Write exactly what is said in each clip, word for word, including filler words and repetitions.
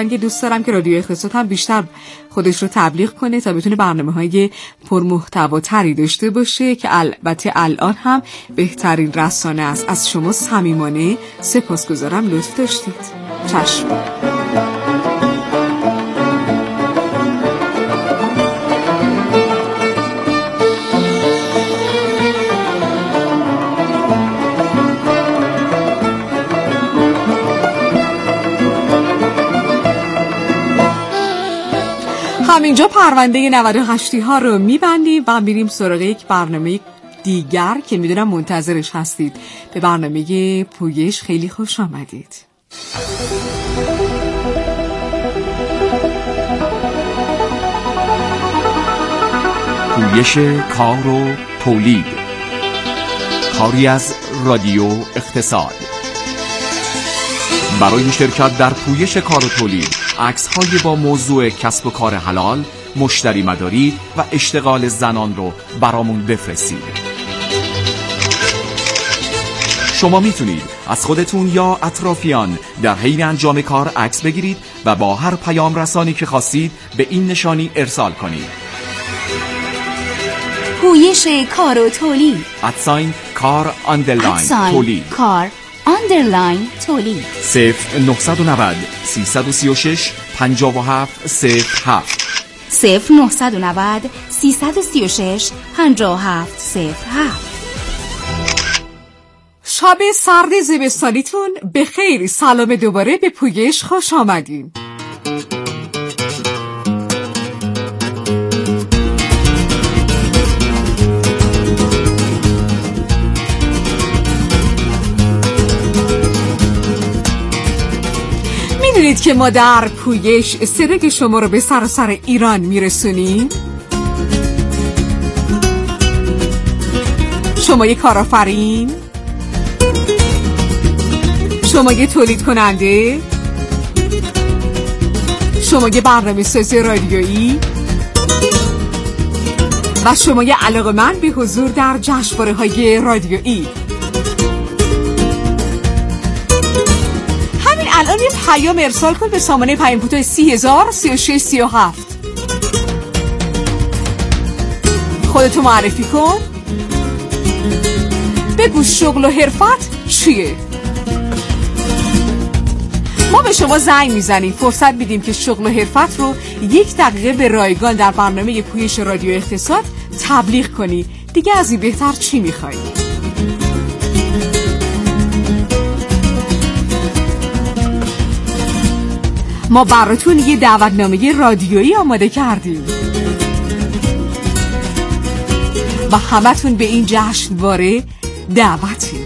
گفتن که دوست دارم که رادیو اقتصاد هم بیشتر خودش رو تبلیغ کنه تا بتونه برنامه‌های پرمحتواتری داشته باشه که البته الان هم بهترین رسانه است. از شما صمیمانه سپاسگزارم، لطف داشتید. چشم. همینجا پرونده نود و هشت ها رو میبندیم و میریم سراغ یک برنامه دیگر که میدونم منتظرش هستید. به برنامه پویش خیلی خوش آمدید. پویش کار و تولید، کاری از رادیو اقتصاد. برای شرکت در پویش کار و تولید، عکس‌های با موضوع کسب و کار حلال، مشتری مداری و اشتغال زنان رو برامون بفرستید. شما میتونید از خودتون یا اطرافیان در حین انجام کار عکس بگیرید و با هر پیام رسانی که خواستید به این نشانی ارسال کنید. پویش کار و تولید، ادساین کار آندرلاین تولید، کار آندرلاین تولید. صفر نهصد و نود سیصد و سی و شش پنجاه و هفت صفر هفت صفر نهصد و نود سیصد و سی و شش پنجاه و هفت صفر هفت. شب سرد زمستانیتون به خیر. سلام دوباره به پویش، خوش آمدین. میدونید که ما در پویش صدای شما رو به سراسر ایران میرسونیم. شما یه کارآفرین، شما یه تولید کننده، شما یه برنامه‌ساز رادیویی و شما یه علاقه‌مند به حضور در جشنواره‌های رادیویی. همین الان یه پیام ارسال کن به سامانه پیام کوتاه سی هزار سی و شش سی و هفت. خودتو معرفی کن، بگو شغل و حرفت چیه. ما به شما زنگ میزنیم، فرصت میدیم که شغل و حرفت رو یک دقیقه به رایگان در برنامه پویش رادیو اقتصاد تبلیغ کنی. دیگه از این بهتر چی میخوایی؟ ما براتون یه دعوتنامه رادیویی آماده کردیم و همتون به این جشنواره دعوتیم.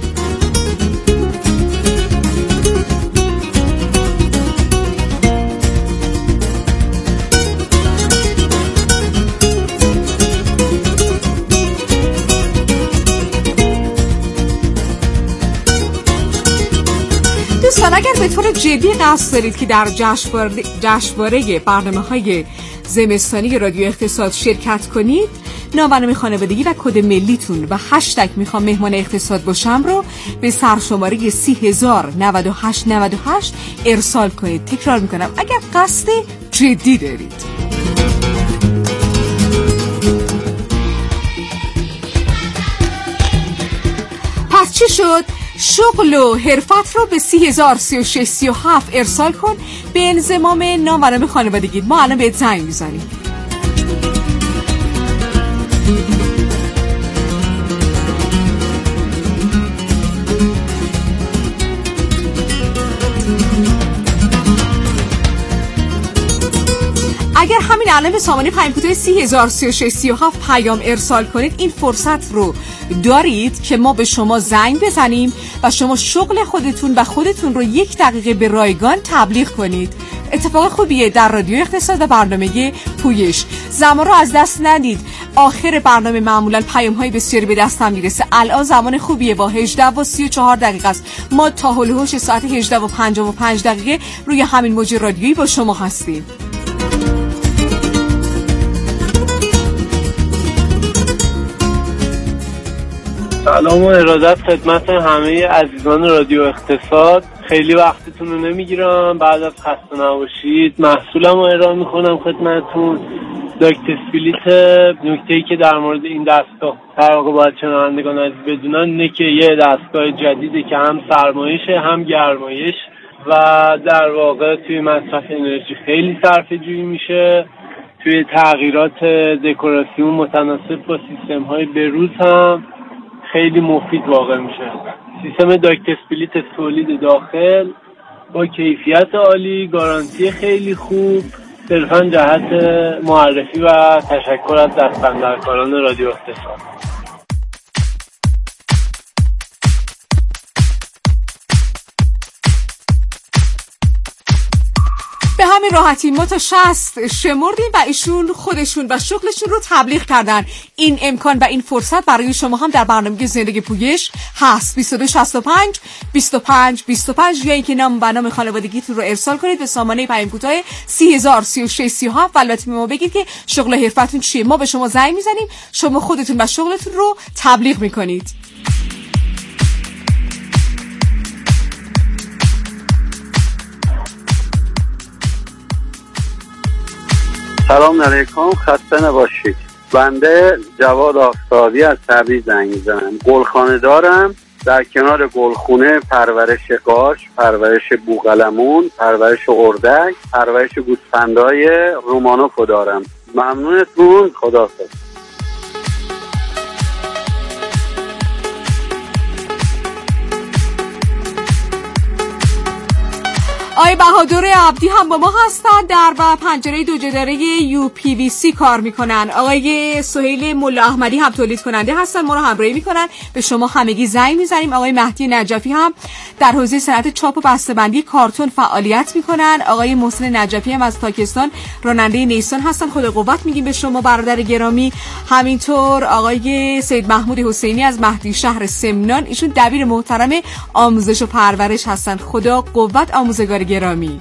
دوستان اگر به طور جدی قصد دارید که در جشنواره جشنواره برنامه‌های زمستانی رادیو اقتصاد شرکت کنید، نام خانوادگی و کد ملیتون و هشتگ میخوام مهمان اقتصاد باشم رو به سرشماره سی هزار نود و هشت نود و هشت ارسال کنید. تکرار میکنم اگر قصد جدی دارید. پس چی شد؟ شغل و حرفت رو به سی هزار سی و شش سی و هفت ارسال کن به انضمام نام و نام خانوادگیت. ما الان بهت زنگ میزنیم. اگر همین الان به سامانه پیام کوتاه سی هزار سی و شش سی و هفت پیام ارسال کنید، این فرصت رو دارید که ما به شما زنگ بزنیم و شما شغل خودتون و خودتون رو یک دقیقه به رایگان تبلیغ کنید. اتفاق خوبیه در رادیو اقتصاد و برنامه پویش. زمان رو از دست ندید. آخر برنامه معمولا پیام های بسیاری به دستم میرسه. الان زمان خوبیه، با هجده و سی و چهار دقیقه است. ما تا هول و هوش ساعت هجده و پنجاه و پنج دقیقه روی همین موج رادیویی با شما هستیم. سلام و ارادت خدمت همه عزیزان رادیو اقتصاد. خیلی وقت وقتتون رو نمیگیرم. بعد از خسته نباشید محصولم رو ارائه میکنم خدمتتون. داکت اسپلیت. نکته‌ای که در مورد این دستگاه در واقع باید شنوندگان عزیز بدونن اینه که یه دستگاه جدیده که هم سرمایشه هم گرمایش و در واقع توی مصرف انرژی خیلی صرفه‌جویی میشه. توی تغییرات دکوراسیون متناسب با سیستم‌های بروز هم خیلی مفید واقع میشه. سیستم داکت اسپلیت تولید داخل با کیفیت عالی، گارانتی خیلی خوب. صرفاً جهت معرفی و تشکر از دست‌اندرکاران رادیو اقتصاد. به همین راحتی ما تا شصت شمردیم و ایشون خودشون و شغلشون رو تبلیغ کردن. این امکان و این فرصت برای شما هم در برنامه زندگی پویش هست. بیست و دو شصت و پنج بیست و پنج بیست و پنج یا اینکه نام و نام خانوادگیتون رو ارسال کنید به سامانه پیام کوتاه سی هزار سی و شش سی و هفت. البته ما بگید که شغل و حرفتون چیه. ما به شما زنگ میزنیم، شما خودتون و شغلتون رو تبلیغ میکنید. سلام علیکم، خسته نباشید. بنده جواد آفتابی از تبریز زنگ میزنم. گلخانه دارم، در کنار گلخونه پرورش قاش، پرورش بوقلمون، پرورش اردک، پرورش گوسفندای رومانوفو دارم. ممنونتون، خداحافظ. آقای بهادر عبدی هم با ما هستن، در و پنجره دو جداره یو پی وی سی کار میکنن. آقای سهیل ملا احمدی هم تولید کننده هستن، ما رو همراهی میکنن. به شما همگی زنگ میزنیم. آقای مهدی نجفی هم در حوزه صنعت چاپ و بسته‌بندی کارتون فعالیت میکنن. آقای محسن نجفی هم از پاکستان راننده نیسان هستن. خدا قوت میگیم به شما برادر گرامی. همینطور آقای سید محمود حسینی از مهدی شهر سمنان، ایشون دبیر محترم آموزش و پرورش هستن. خدا قوت آموزگار گرامی.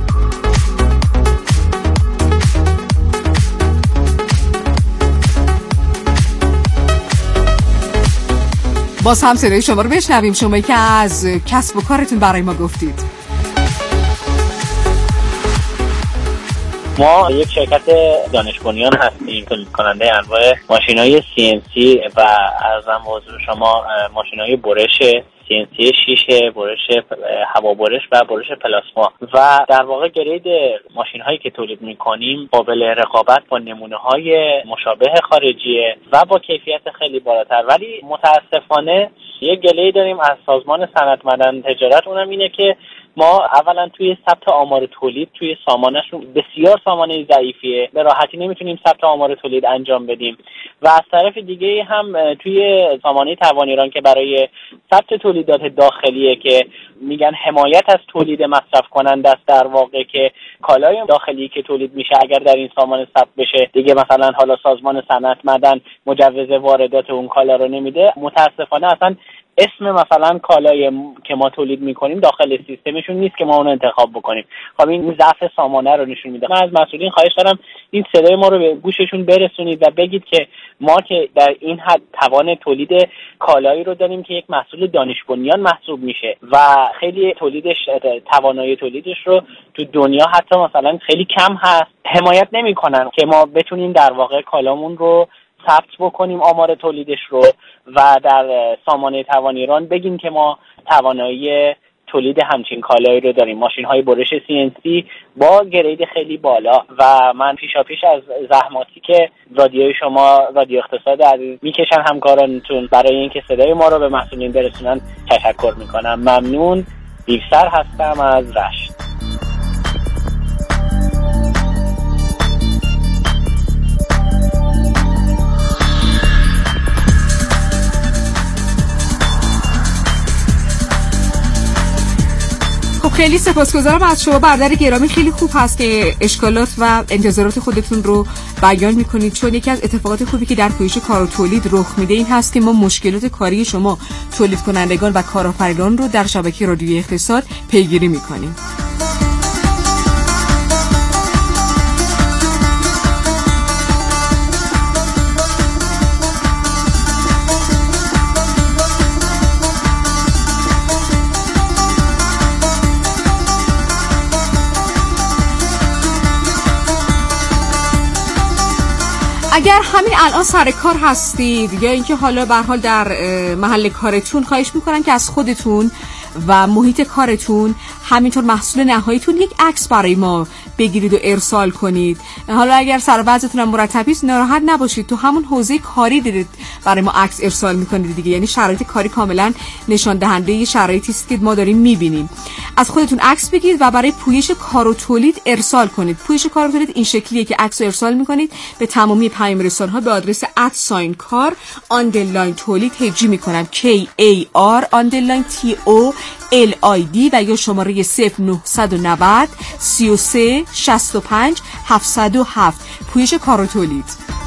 باز هم صدای شما رو بشنویم، شما که از کسب و کارتون برای ما گفتید. ما یک شرکت دانش بنیان هستیم، تولید کننده انواع ماشین‌های سی ان سی و ارزم حضور شما ماشین‌های برش سی ان سی شیشه، برش هوا برش و برش پلاسما و در واقع گرید ماشین‌هایی که تولید می‌کنیم قابل رقابت با نمونه‌های مشابه خارجیه و با کیفیت خیلی بالاتر. ولی متاسفانه یک گله‌ای داریم از سازمان صنعت معدن تجارت، اونم اینه که ما اولا توی ثبت آمار تولید توی سامانه‌شون بسیار سامانه ضعیفیه، به راحتی نمیتونیم ثبت آمار تولید انجام بدیم و از طرف دیگه هم توی سامانه توان ایران که برای ثبت تولیدات داخلیه که میگن حمایت از تولید مصرف کننده است، در واقع که کالای داخلی که تولید میشه اگر در این سامانه ثبت بشه دیگه مثلا حالا سازمان صنعت معدن مجوز واردات اون کالا رو نمیده، متاسفانه اصلا اسم مثلا کالای که ما تولید میکنیم داخل سیستمشون نیست که ما اون انتخاب بکنیم. خب این ضعف سامانه رو نشون میده. من از مسئولین خواهش دارم این صدای ما رو به گوششون برسونید و بگید که ما که در این حد توان تولید کالایی رو داریم که یک محصول دانش بنیان محسوب میشه و خیلی تولیدش توانایی تولیدش رو تو دنیا حتی مثلا خیلی کم هست، حمایت نمیکنن که ما بتونیم در واقع کالامون رو ثبت بکنیم آمار تولیدش رو و در سامانه توان ایران بگیم که ما توانایی تولید همچین کالایی رو داریم. ماشین های برش سی ان سی با گرید خیلی بالا و من پیشا پیش از زحماتی که رادیوی شما رادیو اقتصاد عزیز میکشن همکارانتون برای اینکه صدای ما رو به مسئولین برسونن تشکر میکنم. ممنون. دیوسر هستم از رشت. خیلی سپاسگزارم از شما برادر گرامی. خیلی خوب هست که اشکالات و انتظارات خودتون رو بیان میکنید، چون یکی از اتفاقات خوبی که در پویش کار و تولید رخ میده این هست که ما مشکلات کاری شما تولید کنندگان و کارآفرینان رو در شبکه رادیوی اقتصاد پیگیری میکنیم. اگر همین الان سر کار هستید یا اینکه حالا به هر حال در محل کارتون، خواهش میکنم که از خودتون و محیط کارتون همینطور محصول نهاییتون یک عکس برای ما بگیرید و ارسال کنید. حالا اگر سر وضعتون هم مرتبی است ناراحت نباشید، تو همون حوزه کاری دارید برای ما عکس ارسال میکنید دیگه، یعنی شرایط کاری کاملا نشان دهنده شرایطی است که ما داریم میبینیم. از خودتون عکس بگیرید و برای پویش کار و تولید ارسال کنید. پویش کار و تولید این شکلیه که عکس ارسال میکنید به تمامی پیام رسان‌ها به آدرس ات ساین کار آندرلاین تولید هجی میکنم کی ای آر آندرلاین تی او ال آی دی و یا شماره صفر نه نه صفر سه سه شصت و پنج هفتصد و هفت. پویش کار و تولید.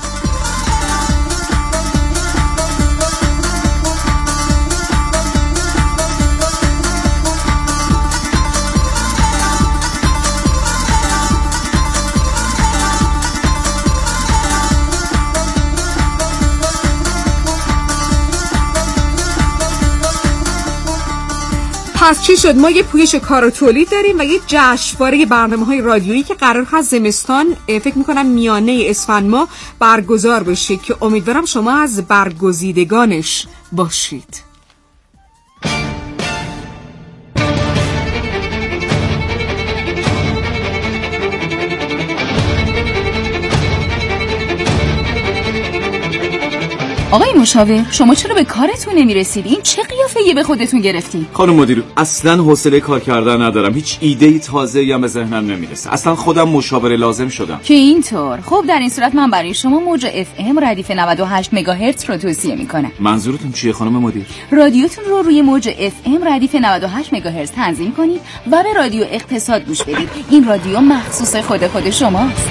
پس چی شد؟ ما یه پویش کار و تولید داریم و یه جشنواره برنامه‌های رادیویی که قرار هست زمستان فکر می‌کنم میانه اسفند ماه برگزار بشه که امیدوارم شما از برگزیدگانش باشید. آقای مشاور، شما چرا به کارتون نمیرسید؟ این چه قیافه‌ای به خودتون گرفتین؟ خانم مدیر، اصلا حوصله کار کردن ندارم. هیچ ایده‌ای تازه‌ای هم به ذهنم نمیرسه. اصلا خودم مشاور لازم شدم. که اینطور؟ خب در این صورت من برای شما موج اف ام ردیف نود و هشت مگاهرتز رو توصیه میکنم. منظورتون چیه خانم مدیر؟ رادیوتون رو روی موج اف ام ردیف نود و هشت مگاهرتز تنظیم کنید و به رادیو اقتصاد گوش بدید. این رادیو مخصوص خود خود شماست.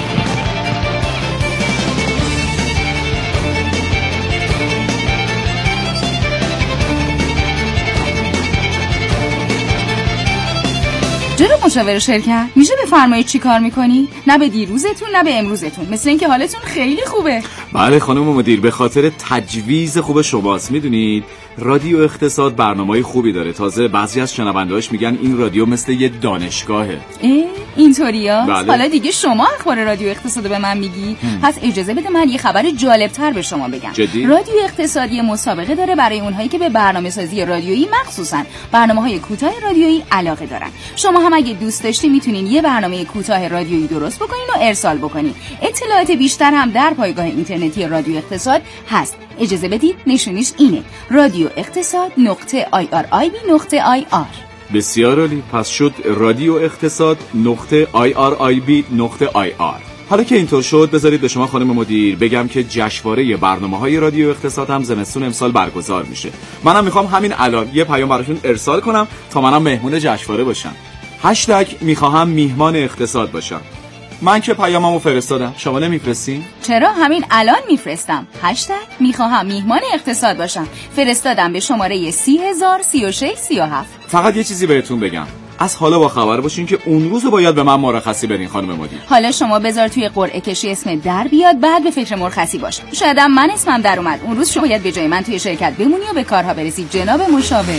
جناب مشاور شرکت، میشه بفرمایید چی کار میکنی؟ نه به دیروزتون نه به امروزتون، مثل اینکه حالتون خیلی خوبه. بله خانم مدیر، به خاطر تجویز خوب شماست. میدونید رادیو اقتصاد برنامه‌های خوبی داره. تازه بعضی از شنونده‌هاش میگن این رادیو مثل یه دانشگاهه. اینطوریا؟ بله. حالا دیگه شما اخبار رادیو اقتصاد به من میگی؟ هم. پس اجازه بده من یه خبر جالبتر به شما بگم. جدی؟ رادیو اقتصادی مسابقه داره برای اونهایی که به برنامه‌سازی رادیویی مخصوصاً برنامه‌های کوتاه رادیویی علاقه دارن. شما هم اگه دوست داشتین میتونین یه برنامه کوتاه رادیویی درست بکنین و ارسال بکنین. اطلاعات بیشتر هم در پایگاه اینترنتی رادیو اقتصاد هست. اجازه بدید نشونیش اینه: رادیو اقتصاد نقطه آی آر آی بی نقطه آی آر. بسیار عالی. پس شد رادیو اقتصاد نقطه آی آر آی بی نقطه آی آر. حالا که اینطور شد بذارید به شما خانم مدیر بگم که جشنواره برنامه‌های رادیو اقتصاد هم زمستون امسال برگزار میشه. منم میخوام همین الان یه پیام براشون ارسال کنم تا منم مهمون جشنواره باشم. هشتگ میخواهم میهمان اقتصاد باشم. من که پیاممو فرستادم، شما نمیفرستین؟ چرا همین الان میفرستم. هشتگ میخواهم میهمان اقتصاد باشم فرستادم به شماره سی هزار سی و شش سی و هفت. فقط یه چیزی بهتون بگم، از حالا با خبر باشین که اون روزو باید به من مرخصی بدین خانم مدیر. حالا شما بذار توی قرعه کشی اسم در بیاد، بعد به فکر مرخصی باش. شاید من اسمم در اومد، اون روز شما باید به جای من توی شرکت بمونی و به کارها برسی جناب مشاور.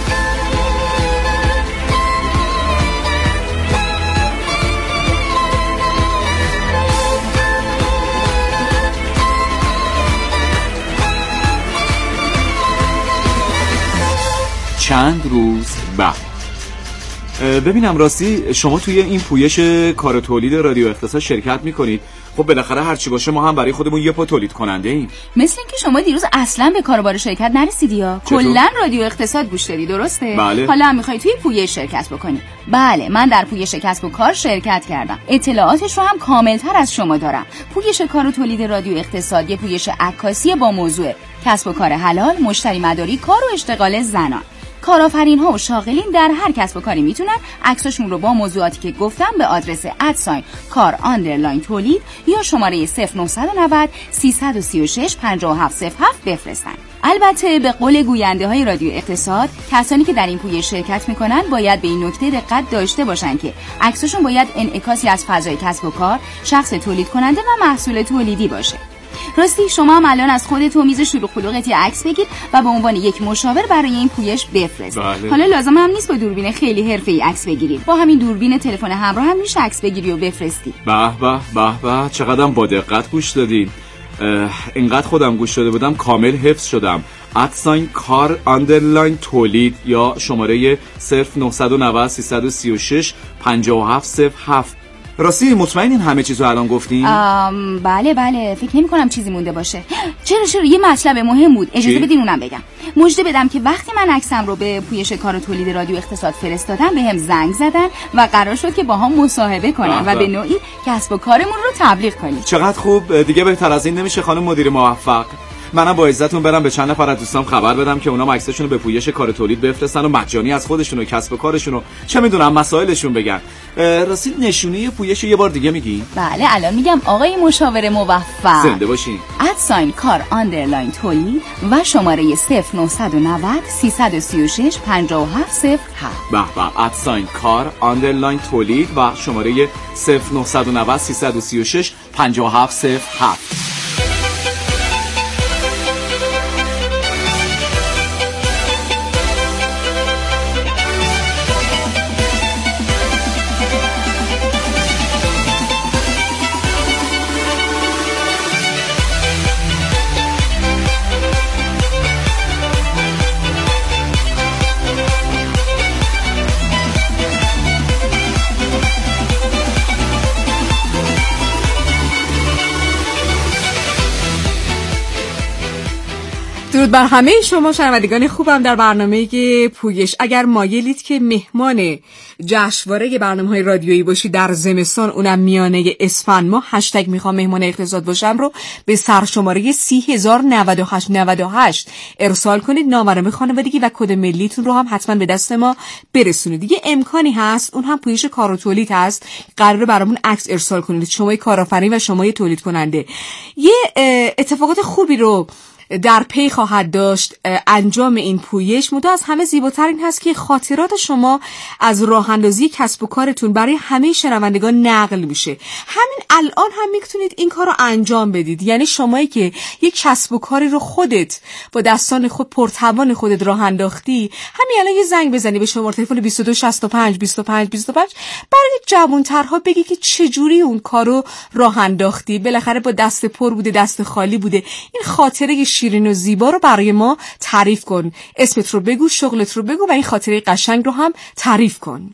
چند روز بعد ببینم راستی شما توی این پویش کار و تولید رادیو اقتصاد شرکت میکنید. خب بالاخره هرچی باشه ما هم برای خودمون یه پا تولید کننده ایم. مثل اینکه شما دیروز اصلا به کاروبار شرکت نرسیدی یا کلا رادیو اقتصاد گوش دادی، درسته؟ بله. حالا هم میخوای توی پویش شرکت بکنی؟ بله، من در پویش کسب و کار شرکت کردم. اطلاعاتش رو هم کاملتر از شما دارم. پویش کار و تولید رادیو اقتصاد یه پویش عکاسی با موضوع کسب و کار حلال، مشتری مداری، کار و اشتغال زنان. کارآفرین ها و شاغلین در هر کسب و کاری میتونن عکساشون رو با موضوعاتی که گفتم به آدرس ادساین کار آندرلاین تولید یا شماره صفر نه نه صفر سه سه شش پنج هفت صفر هفت بفرستن. البته به قول گوینده های رادیو اقتصاد، کسانی که در این پویش شرکت میکنن باید به این نکته دقت داشته باشن که عکساشون باید انعکاسی از فضای کسب و کار، شخص تولید کننده و محصول تولیدی باشه. راستی شما هم الان از خودت و میز شلوغ خلوقت عکس بگیر و به عنوان یک مشاور برای این پویش بفرست. بله. حالا لازم هم نیست با دوربین خیلی حرفه‌ای عکس بگیری، با همین دوربین تلفن همراه هم میشه عکس بگیری و بفرستی. به به به به، چقدر با دقت گوش دادین. اینقدر خودم گوش شده بودم کامل حفظ شدم. ادساین کار اندرلاین تولید یا شماره صفر نه نه صفر سه سه شش پنج هفت صفر هفت. راستی مطمئنین همه چیزو الان گفتین؟ بله بله فکر نمی کنم چیزی مونده باشه. چرا چرا یه مطلب مهم بود، اجازه بدین اونم بگم. مژده بدم که وقتی من عکسم رو به پویش کار و تولید رادیو اقتصاد فرستادم بهم زنگ زدن و قرار شد که با هم مصاحبه کنن و به نوعی کسب و کارمون رو تبلیغ کنیم. چقدر خوب، دیگه بهتر از این نمیشه خانم مدیر موفق. منم با عزتون برم به چند نفر از دوستام خبر بدم که اونام عکسشون رو به پویش کار تولید بفرستن و مجانی از خودشون و کسب و کارشون و چه میدونم مسائلشون بگن. راستی نشونه پویش یه بار دیگه میگی؟ بله الان میگم آقای مشاور موفق. زنده باشین. ادساین کار آندرلاین تولید و شماره صفر نه نه صفر سه سه شش پنج هفت صفر هفت. به به. ادساین کار آندرلاین تولید و شماره صفر نه نه صفر سه سه شش پنج هفت صفر هفت. درود بر همه شما شنوندگان خوبم در برنامه پویش. اگر مایلید که مهمان جشنواره برنامه‌های رادیویی باشید در زمستان، اونم میانه اسفند ماه، هشتگ میخوام مهمان اقتصاد باشم رو به سرشماره سی هزار و نود و هشت نود و هشت ارسال کنید. نامه خانوادگی و کد ملیتون رو هم حتما به دست ما برسونید. دیگه امکانی هست، اون هم پویش کار و تولید هست، قراره برامون عکس ارسال کنید، شما کارآفرین و شما تولید کننده. یه اتفاقات خوبی رو در پی خواهد داشت انجام این پویش. مدام از همه زیباتر این هست که خاطرات شما از راه اندازی کسب و کارتون برای همه شنوندگان نقل میشه. همین الان هم میتونید این کار رو انجام بدید. یعنی شمایی که یک کسب و کاری رو خودت با دستان خود پرتوان خودت راه انداختی، همین الان یه زنگ بزنی به شماره تلفن بیست و دو شصت و پنج بیست و پنج بیست و پنج، برای جوان‌ترها بگی که چجوری اون کارو راه انداختی. بالاخره با دست پر بوده، دست خالی بوده. این خاطره شیرین و زیبا رو برای ما تعریف کن. اسمت رو بگو، شغلت رو بگو و این خاطره قشنگ رو هم تعریف کن.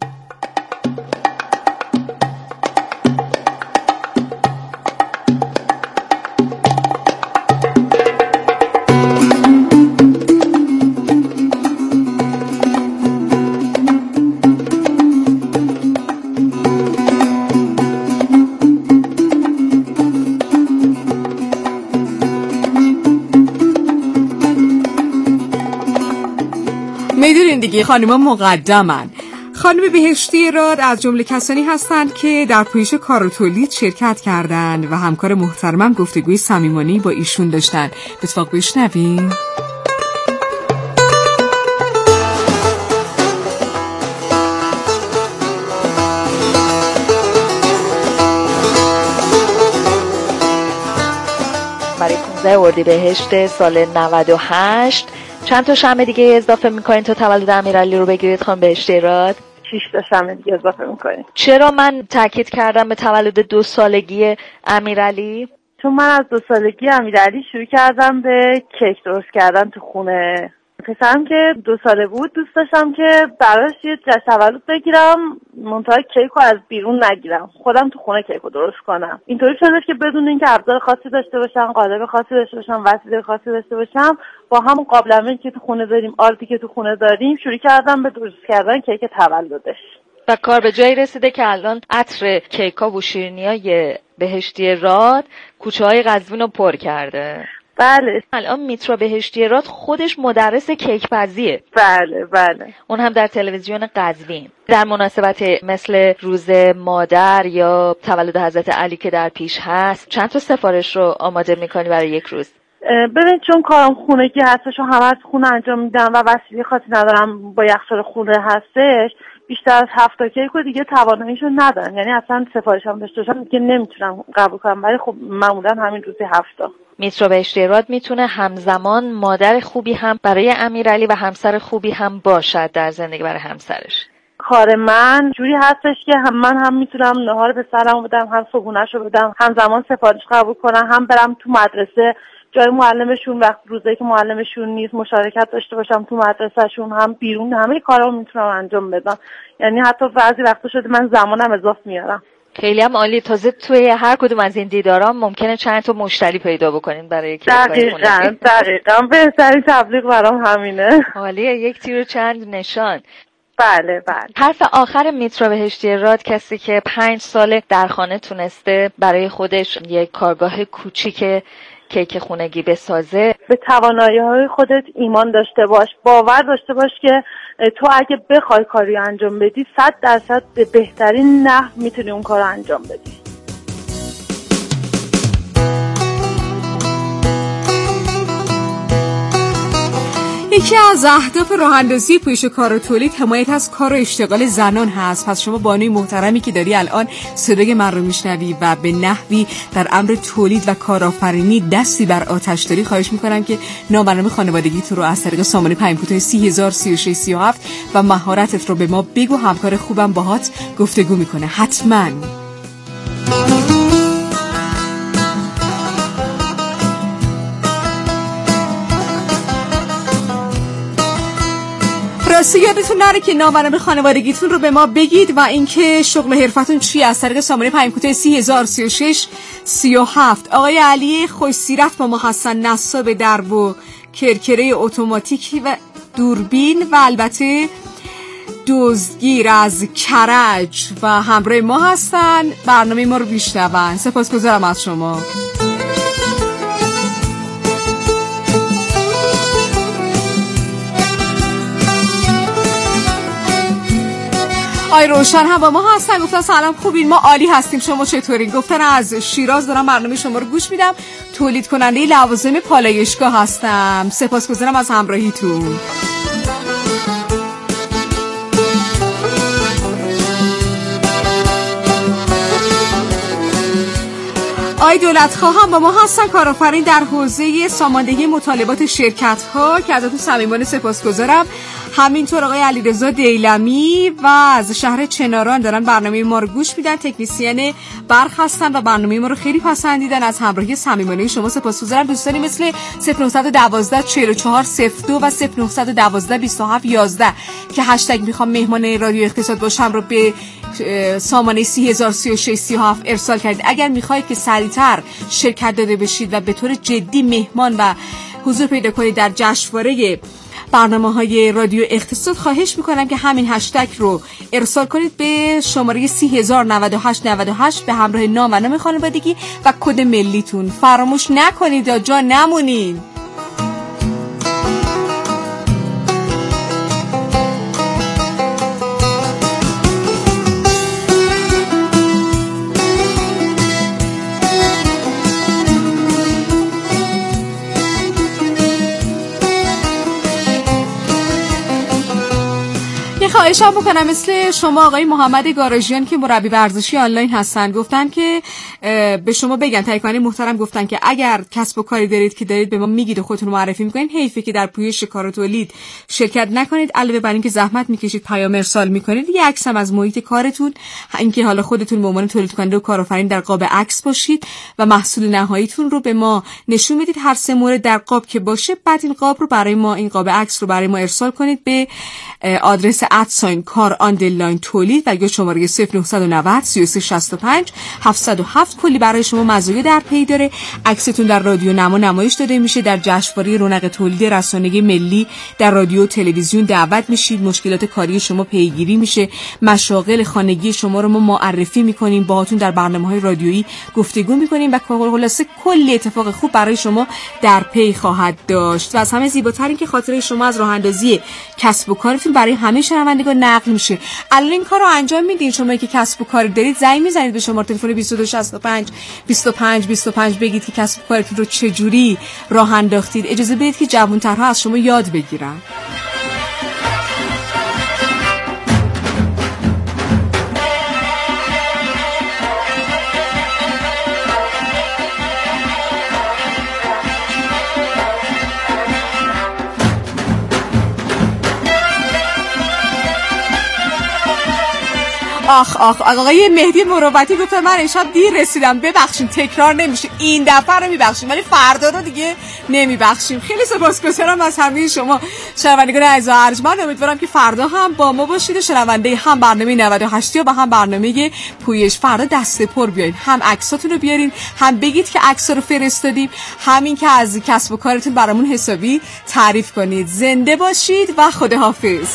میدونین دیگه خانم‌ها مقدمن. خانم بهشتی راد از جمله کسانی هستند که در پویش کار و تولید شرکت کردند و همکار محترمم گفتگوی صمیمانه‌ای با ایشون داشتن. به اتفاق بشنویم. برای پانزده اردیبهشت سال نود و هشت چند تا شمع دیگه اضافه میکنین تا تولد امیرعلی رو بگیرید خانم بهشتی راد؟ شش تا شمع دیگه اضافه میکنین. چرا من تاکید کردم به تولد دو سالگی امیرعلی؟ چون من از دو سالگی امیرعلی شروع کردم به کیک درست کردن تو خونه. پسرم که دو ساله بود دوست داشتم که براش یه جشن تولد بگیرم، منتها کیک رو از بیرون نگیرم، خودم تو خونه کیک رو درست کنم. اینطوری شده که بدون اینکه ابزار خاصی داشته باشم، قالب خاصی داشته باشم، وسیله خاصی داشته باشم، با همون قابلمه‌ای که تو خونه داریم، آردی که تو خونه داریم، شروع کردم به درست کردن کیک تولدش. و کار به جایی رسیده که الان عطر کیکا و شیرینیای بهشتی راد کوچه های قزوین رو پر کرده. بله. الان میترا بهشتی راد خودش مدرس کیک پزیه. بله بله. اون هم در تلویزیون قزوین. در مناسبت مثل روز مادر یا تولد حضرت علی که در پیش هست، چند تا سفارش رو آماده میکنی برای یک روز؟ ببین چون کارم خونگی هستش و همه از خونه انجام میدم و وسیله خاصی ندارم، با یخچال خونه هستش، بیشتر از هفت تا کیک رو دیگه تواناییشو ندارم. یعنی اصلا سفارش هم داشته باشم دیگه نمیتونم قبول کنم، ولی خب معمولا همین روزی هفت تا. میترا بهشتی راد میتونه همزمان مادر خوبی هم برای امیرعلی و همسر خوبی هم باشد در زندگی برای همسرش. کار من جوری هستش که هم من هم میتونم نهار پسرمو بدم، هم صبحونه‌شو بدم، هم زمان سفارش قبول کنم، هم برم تو مدرسه جای معلمشون وقت روزایی که معلمشون نیست مشارکت داشته باشم تو مدرسهشون، هم بیرون همه کارا رو میتونم انجام بدم. یعنی حتی بعضی وقتا شده من زمانم اضافه میارم. خیلی هم عالی. تازه توی هر کدوم از این دیداران ممکنه چند تا مشتری پیدا بکنین برای کسبای خونه. دقیقاً دقیقاً بهترین تبلیغ برام همینه. عالیه، یک تیر و چند نشان. بله بله. حرف آخر میترا بهشتی راد، کسی که پنج سال در خانه تونسته برای خودش یک کارگاه کوچیک کیک خونگی بسازه. به توانایی‌های خودت ایمان داشته باش، باور داشته باش که تو اگه بخوای کاری انجام بدی صد درصد به بهترین نحو میتونی اون کار انجام بدی. یکی از اهداف راه اندازی پویش کار و تولید حمایت از کار و اشتغال زنان هست. پس شما بانوی محترمی که داری الان صدای من رو میشنوی و به نحوی در امر تولید و کارآفرینی دستی بر آتش داری، خواهش میکنم که نامبرنامه خانوادگی تو رو از طریق سامانه پیام کوتاه سی هزار سی و شش سی و هفت و مهارتت رو به ما بگو. همکار خوبم باهات گفتگو میکنه حتما. راستی یادتون نره که نامبرنامه خانوادگیتون رو به ما بگید و اینکه شغل حرفتون چی از طریق سامانه پیام کوتاه سی هزار سی و شش سی و هفت. آقای علی خوش سیرت با ما هستن، نصاب درب و کرکره اتوماتیکی و دوربین و البته دزدگیر از کرج و همراه ما هستن، برنامه ما رو میشنون. سپاسگزارم از شما. آی روشن هم با ما هستن، گفتن سلام خوبین، ما عالی هستیم، شما چطورین؟ گفتن از شیراز دارم برنامه شما رو گوش میدم، تولید کننده لوازم پالایشگاه هستم. سپاسگزارم از همراهیتون. آی دولت خواهم با ما هستن، کارآفرین در حوزه ساماندهی مطالبات شرکت ها که ازتون صمیمانه سپاسگزارم. همینطور آقای علیرضا دیلمی و از شهر چناران دارن برنامه ما رو گوش میدن، تکنیسیان برق هستن و برنامه ما رو خیلی پسندیدن. از همراهی صمیمانه شما سپاسگزارم. دوستانی مثل صفر نه یک دو چهار چهار صفر دو و صفر نه یک دو بیست و هفت یازده که هشتگ میخوام مهمان رادیو اقتصاد باشم رو به سامانه سی هزار سی و شش سی و هفت ارسال کردید. اگر میخواید که سریعتر شرکت داده بشید و به طور جدی مهمان و حضور پیدا کنید در جشنواره برنامه‌های رادیو اقتصاد، خواهش میکنم که همین هشتگ رو ارسال کنید به شماره سی هزار نود و هشت نود و هشت به همراه نام و نام خانوادگی و کد ملیتون. فراموش نکنید یا جا نمونید. خواهشم بکنم مثل شما آقای محمد گاراژیان که مربی ورزشی آنلاین هستن، گفتن که به شما بگن، تایکانی محترم گفتن که اگر کسب و کاری دارید که دارید به ما میگید و خودتون معرفی میکنید، حیفه که در پویش کار و تولید شرکت نکنید. علاوه بر اینکه زحمت میکشید، پیام ارسال میکنید، یه عکس هم از محیط کارتون، اینکه حالا خودتون به عنوان تولید کننده و کارآفرین در قاب عکس باشید و محصول نهاییتون رو به ما نشون بدید، هر سه مورد در قاب که باشه، بعد این قاب رو برای ما، این قاب عکس رو برای ما ارسال کنید به آدرس ادساین کار آندرلاین تولید و یا شماره صفر نه نه صفر سه سه شصت و پنج هفتصد و هفت. کلی برای شما مزایا در پی داره. عکستون در رادیو نما نمایش داده میشه، در جشنواره رونق تولید رسانه‌ای ملی در رادیو و تلویزیون دعوت میشید، مشکلات کاری شما پیگیری میشه، مشاغل خانگی شما رو ما معرفی میکنیم، باهاتون در برنامه‌های رادیویی گفتگو میکنیم و خلاصه کلی اتفاق خوب برای شما در پی خواهد داشت. و از همه زیباتر این که خاطره شما از راه اندازی کسب و کارتون برای همه شنوندگان نقل میشه. الان این کارو انجام میدین. شما که کسب و کار دارید، زنگ میزنید به شماره تلفن بیست و دو شصت و پنج بیست و پنج بیست و پنج، بگید که کسب و کارتون رو چجوری راه انداختید. اجازه بدید که جوان‌ترها از شما یاد بگیرن. آخ آخ آقای مهدی مروتی گفت من امشب دیر رسیدم، ببخشید تکرار نمیشه، این دفعه رو میبخشیم ولی فردا رو دیگه نمیبخشیم. خیلی سپاسگزارم از همه شما شنوندگان عزیز و ارجمند. امیدوارم که فردا هم با ما باشید و شنونده هم برنامه نود و هشت و هم برنامه پویش. فردا دست پر بیاین، هم عکساتون رو بیارین، هم بگید که عکس‌ها رو فرستادیم، همین که از کسب و کارتون برامون حسابی تعریف کنید. زنده باشید و خداحافظ.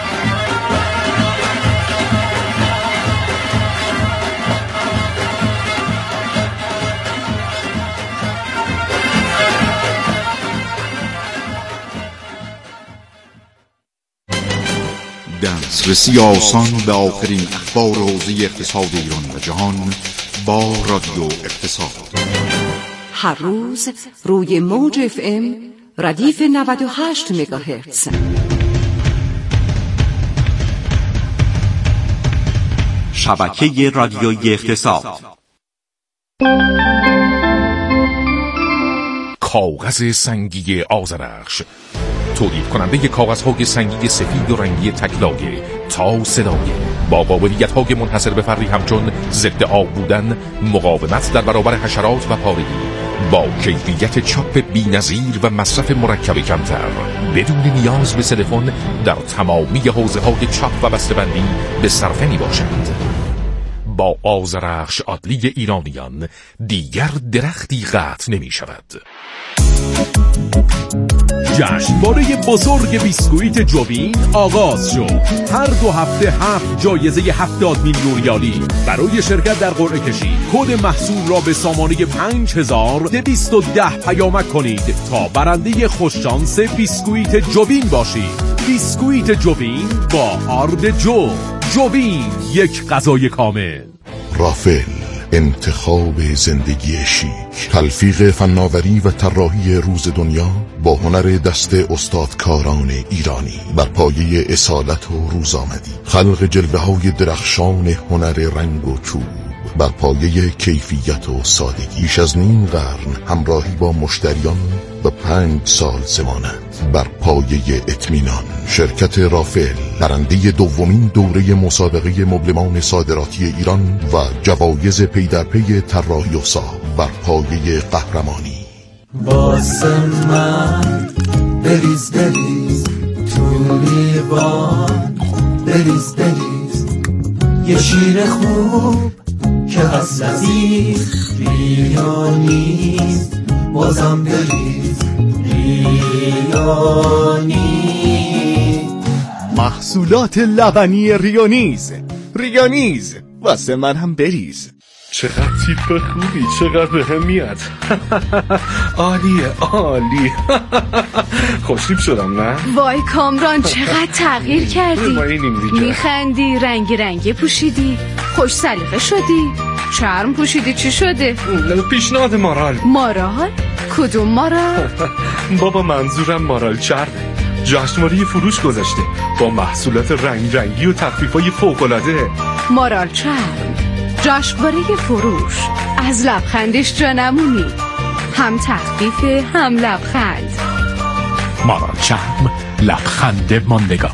دسترسی آسان به آخرین اخبار حوزه اقتصاد ایران و جهان با رادیو اقتصاد. هر روز روی موج اف ام ردیف نود و هشت مگاهرتز. شبکه رادیویی اقتصاد. کاغذ سنگی آذرخش، تولید کننده کاغذهای سنگی سفید و رنگی تک‌لایه تا صدایه با قابلیت‌های منحصر به فردی همچون ضد آب بودن، مقاومت در برابر حشرات و پارگی، با کیفیت چاپ بی‌نظیر و مصرف مرکب کمتر، بدون نیاز به تلفن در تمامی حوزه‌های چاپ و بسته‌بندی به صرفه میباشند. با آذرخش عدلی ایرانیان دیگر درختی قطع نمی شود. جشنواره بزرگ بیسکویت جوین آغاز شد. هر دو هفته هفت جایزه هفتاد میلیون ریالی. برای شرکت در قرعه کشی کد محصول را به سامانه پنج هزار دویست و ده پیامک کنید تا برنده خوششانس بیسکویت جوین باشید. بیسکویت جوین با آرد جو. جوین، یک غذای کامل. رافل، انتخاب زندگی شیک. تلفیق فناوری و طراحی روز دنیا با هنر دست استادکاران ایرانی بر پایه اصالت و روزآمدی. خلق جلوه‌های درخشان هنر رنگ و چوب بر پایه کیفیت و سادگی. بیش از نیم قرن همراهی با مشتریان و پنج سال ضمانت بر پایه اطمینان. شرکت رافل برنده دومین دوره مسابقه مبلمان صادراتی ایران و جوایز پی در پی طراحی و ساخت بر پایه قهرمانی. واسه من بریز بریز تو لیوان، بریز بریز یه شیر خوب که از لذیذ ریانیز، بازم بریز ریانیز. محصولات لبنی ریانیز. ریانیز واسه من هم بریز. چقدر تیپ خوبی، چقدر به هم میاد. عالیه عالی. خوشتیپ شدم نه؟ وای کامران چقدر تغییر کردی. میخندی، رنگی رنگی پوشیدی، خوش سلیقه شدی، چرم پوشیدی، چی شده؟ پیشنهاد مارال. مارال؟ کدوم مارال؟ بابا منظورم مارال چرمه. جشنواره فروش گذاشته با محصولات رنگ رنگی و تخفیفای فوق‌العاده. مارال چرم، جشنواره فروش، از لبخندش جا نمونی، هم تخفیف هم لبخند. مارال چرم، لبخند ماندگار.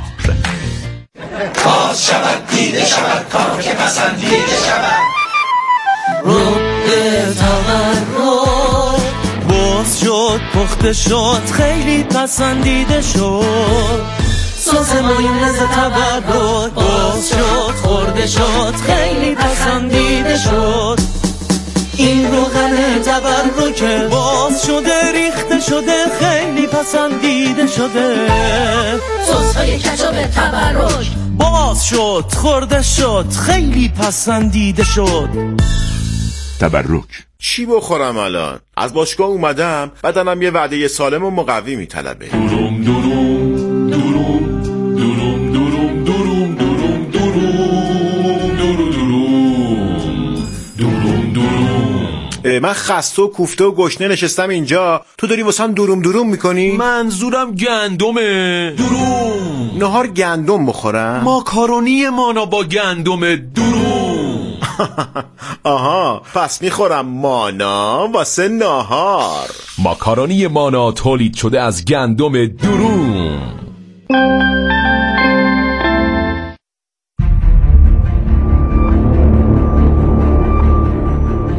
باز شود دیده شود کار که پسندیده شود. رو به تورد باز شد، پخته شد، خیلی پسندیده شد. سس مایونز تورد باز شد، خورده شد، خیلی پسندیده شد. این روغن تورد باز شده، ریخته شده، خیلی پسندیده شده. سس های کچاپ تورد باز شد، خورده شد، خیلی پسندیده شد. تبرک. چی بخورم الان؟ از باشگاه اومدم، بدنم یه وعده سالم و مقوی میطلبه. دوروم دوروم دوروم دوروم دوروم دوروم دوروم دوروم دوروم دوروم دوروم. من خسته و کوفته و گشنه نشستم اینجا، تو داری واسم دوروم دوروم میکنی؟ منظورم گندمه. دوروم. نهار گندم بخورم؟ ماکارونی مانا با گندم دوروم. آها، پس میخورم مانا واسه نهار. ماکارونی مانا تولید شده از گندم دوروم.